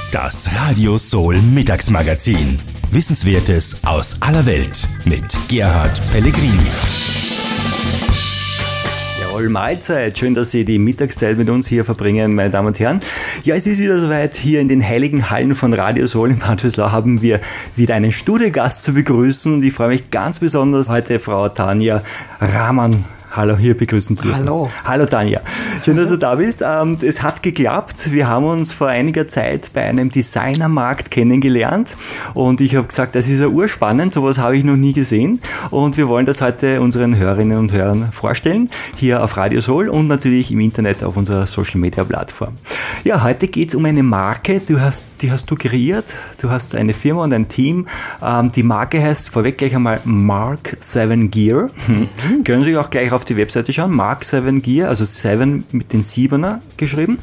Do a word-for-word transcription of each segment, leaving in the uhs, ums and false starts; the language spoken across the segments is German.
Das Radio Soul Mittagsmagazin. Wissenswertes aus aller Welt mit Gerhard Pellegrini. Jawohl, Mahlzeit. Schön, dass Sie die Mittagszeit mit uns hier verbringen, meine Damen und Herren. Ja, es ist wieder soweit. Hier in den heiligen Hallen von Radio Soul in Bad Vöslau haben wir wieder einen Studiogast zu begrüßen. Und ich freue mich ganz besonders, heute Frau Tanja Rahmann. Hallo, hier begrüßen zu dürfen. Hallo. Hallo Tanja. Schön, dass du da bist. Es hat geklappt. Wir haben uns vor einiger Zeit bei einem Designermarkt kennengelernt und ich habe gesagt, das ist ja urspannend, sowas habe ich noch nie gesehen und wir wollen das heute unseren Hörerinnen und Hörern vorstellen, hier auf Radio Soul und natürlich im Internet auf unserer Social Media Plattform. Ja, heute geht es um eine Marke, du hast, die hast du kreiert, du hast eine Firma und ein Team. Die Marke heißt vorweg gleich einmal Mark seven Gear. Mhm. Können Sie auch gleich auf die Webseite schauen, Mark seven Gear, also seven mit den Siebener geschrieben,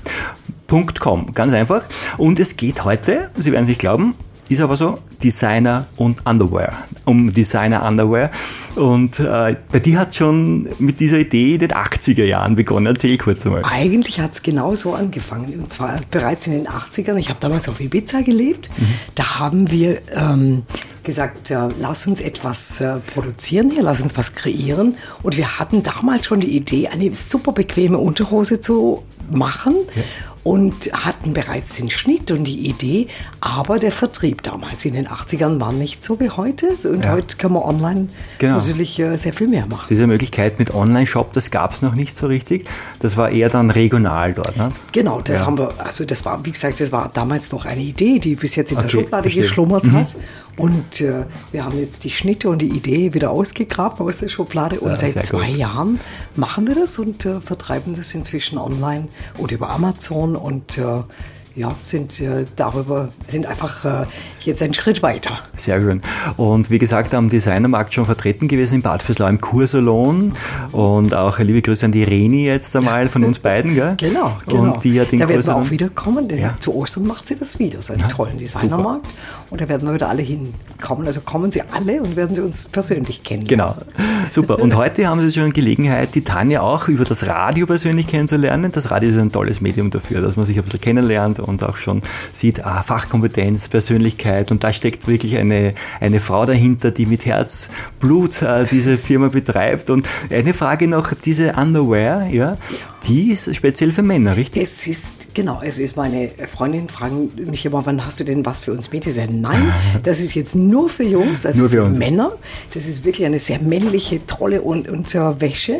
.com, ganz einfach. Und es geht heute, Sie werden es nicht glauben, ist aber so, Designer und Underwear, um Designer Underwear. Und äh, bei dir hat schon mit dieser Idee in den achtziger Jahren begonnen. Erzähl kurz einmal. Eigentlich hat es genau so angefangen. Und zwar bereits in den achtzigern. Ich habe damals auf Ibiza gelebt. Mhm. Da haben wir ähm, gesagt, äh, lass uns etwas äh, produzieren hier, lass uns was kreieren. Und wir hatten damals schon die Idee, eine super bequeme Unterhose zu machen. Ja. Und hatten bereits den Schnitt und die Idee, aber der Vertrieb damals in den achtzigern war nicht so wie heute. Und ja. heute kann man online genau. natürlich äh, sehr viel mehr machen. Diese Möglichkeit mit Online-Shop, das gab es noch nicht so richtig. Das war eher dann regional dort, ne? Genau, das ja. haben wir, also das war, wie gesagt, das war damals noch eine Idee, die bis jetzt in okay, der Schublade verstehe. geschlummert mhm. hat. Und äh, wir haben jetzt die Schnitte und die Idee wieder ausgegraben aus der Schublade. Und ja, seit zwei gut. Jahren machen wir das und äh, vertreiben das inzwischen online und über Amazon. Und äh, ja, sind äh, darüber, sind einfach äh, jetzt einen Schritt weiter. Sehr schön. Und wie gesagt, am Designermarkt schon vertreten gewesen in Bad Vöslau im Kursalon. Und auch liebe Grüße an die Reni jetzt einmal von uns beiden, gell? Genau, genau. Und die hat den da werden Kursalon wir auch wieder kommen, denn ja. zu Ostern macht sie das wieder, so einen ja, tollen Designermarkt. Super. Und da werden wir wieder alle hinkommen. Also kommen Sie alle und werden Sie uns persönlich kennenlernen. Genau, super. Und heute haben Sie schon Gelegenheit, die Tanja auch über das Radio persönlich kennenzulernen. Das Radio ist ein tolles Medium dafür, dass man sich ein bisschen kennenlernt und auch schon sieht, ah, Fachkompetenz, Persönlichkeit und da steckt wirklich eine, eine Frau dahinter, die mit Herz, Blut äh, diese Firma betreibt. Und eine Frage noch, diese Underwear, ja, die ist speziell für Männer, richtig? Es ist, genau, es ist, meine Freundinnen fragen mich immer, wann hast du denn was für uns Mädchen? Nein, das ist jetzt nur für Jungs, also nur für, für uns. Männer. Das ist wirklich eine sehr männliche, tolle Unterwäsche.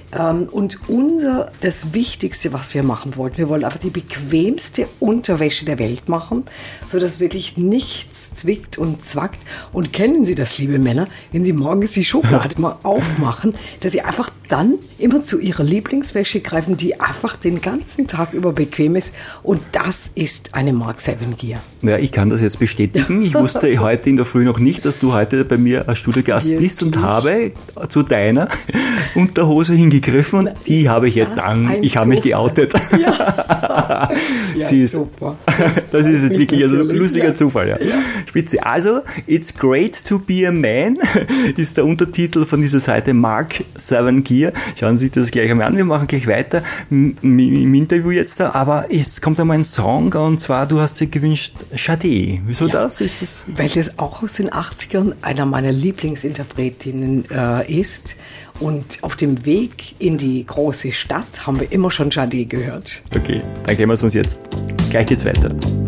Und unser, das Wichtigste, was wir machen wollten, wir wollen einfach die bequemste Unterwäsche der Welt machen, sodass wirklich nichts zwickt und zwackt. Und kennen Sie das, liebe Männer, wenn Sie morgens die Schublade mal aufmachen, dass Sie einfach dann immer zu Ihrer Lieblingswäsche greifen, die einfach den ganzen Tag über bequem ist. Und das ist eine Mark seven Gear. Ja, ich kann das jetzt bestätigen. Ich wusste heute in der Früh noch nicht, dass du heute bei mir als Studiogast Hier bist und habe zu deiner Unterhose hingegriffen. Die habe ich jetzt an. Ich habe mich geoutet. Ja, ja Sie ist, super. Das, das ist jetzt wirklich ein lustiger ja. Zufall. Ja. Ja. Spitze. Also, It's Great to be a Man ist der Untertitel von dieser Seite Mark seven Gear. Schauen Sie sich das gleich einmal an. Wir machen gleich weiter im Interview jetzt. Aber jetzt kommt einmal ein Song und zwar, du hast dir gewünscht Sade. Wieso ja. das? Ist das? Weil das auch aus den achtzigern einer meiner Lieblingsinterpretinnen äh, ist. Und auf dem Weg in die große Stadt haben wir immer schon Sade gehört. Okay, dann gehen wir es uns jetzt. Gleich geht's weiter.